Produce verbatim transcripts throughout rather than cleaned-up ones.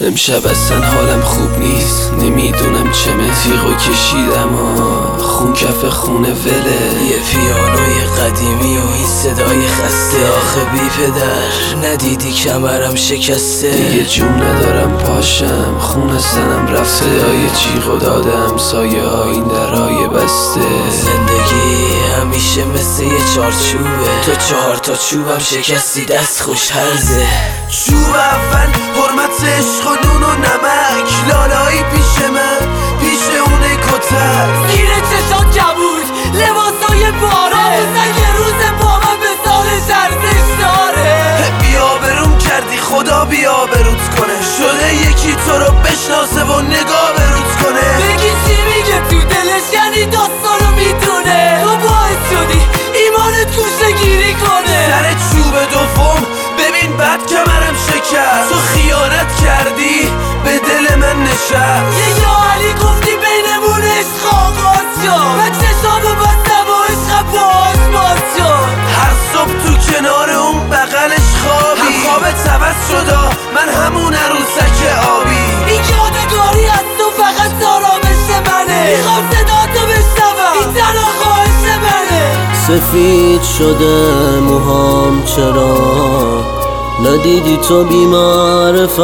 امشب اصلا حالم خوب نیست، نمیدونم چمه. تیغو کشیدم و خون کف خونه وله. یه پیانوی قدیمی و این صدای خسته. آخه بی پدر ندیدی کمرم شکسته. دیگه جون ندارم پاشم، خون سنم رفته. صدای جیغو دادم سایه ها این درهای بسته. زندگی همیشه مثل یه چارچوبه، تو چهار تا چوبم شکستی دست خوش هرزه. چوب اول حرمت عشق و نون و نمک، لالایی پیش من پیش اونه کتک. زیر چشات کبود لباسای باره، سنگ روز با من به سال جرزش داره. بیا بروم کردی خدا بیا بروت کنه، شده یکی تو رو بشناسه و نگاه بروت کنه. بگی چی میگه تو دلش یعنی داستانو میدونه، تو باعث شدی ایمانت گوشه گیری کنه. سر چوب دوم ببین بعد کمرم شکست، تو خیانت کردی به دل من نشست. یه یا علی گفتی بینمون عشق آغاز شد، من چشامو بستم و عشق باز باز شد. هر صبح تو کنار اون بغلش خوابی، هم خوابت عوض شده من همون عروسک آبی. این یادگاری از تو فقط آرامش منه، میخوام صدا تو بشنوم این تنها خواهش منه. سفید شده موهام چرا ندیدی تو بی معرفت،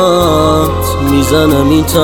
میزنم این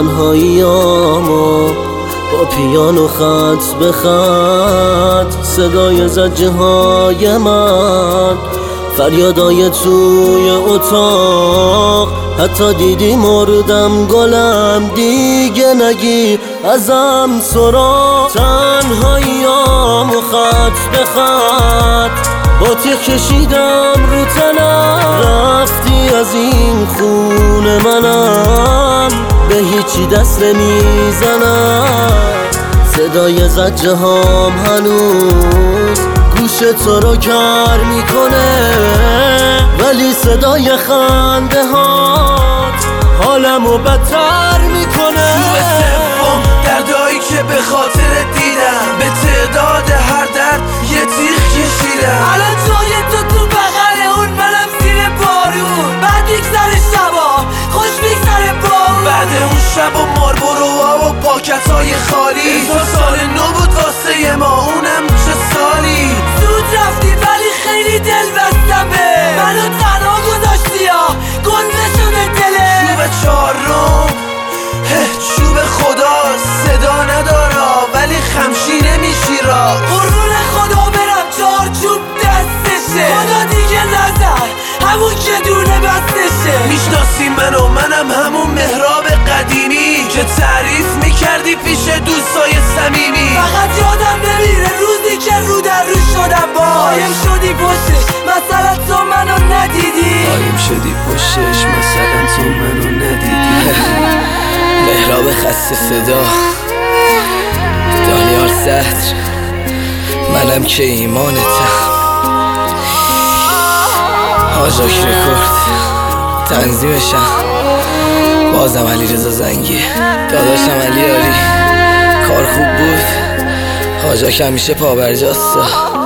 تنهاییامو با پیانو خط به خط. صدای زجه های من فریادای توی اتاق، حتی دیدی مردم گلم دیگه نگی ازم سراغ. تنهاییامو خط به خط با تیغ کشیدم رو تنم، رفتی از این خون منم به هیچی دست نمیزنم. صدای زجه هام هنوز گوش تو رو کر میکنه، ولی صدای خنده هات حالمو بدتر میکنه. چوب سوم دردایی که به خاطر دیدم، به تعداد هر درد یه تیغ کشیدم. الان جای تو تو بغل اون منم زیر بارون، بعد میگذره شبا خوش میگذره با بعد اون شب و ماربروها و پاکت های خالی. تو سال نو بود واسه ما اونم چه سالی. زود رفتی ولی خیلی دل بستم به منو تنها گذاشتی یا گنده شده دله. چوب چهارم چوب خدا صدا نداره ولی خمشی نمیشی را. قربون خدا برم چهار چوب دستشه، خدا دیگه نظر همون که دونه بستشه. میشناسی منو منم همون مهراب قدیمی که تعریف میکردی پیش دوستای صمیمی. فقط یادم نمیره روزی که رو در رو شدم با قایم شدی پشتش، مثلا تو منو ندیدی. قایم شدی پشتش مثلا تو منو ندیدی. مهراب خسته صدا، دانیال صدر، منم که ایمانتم. آجاک رکورد تنظیمشم بازم علی رضا زنگی، داداشم علی آری. کار خوب بود، آجاک همیشه پابرجاسته.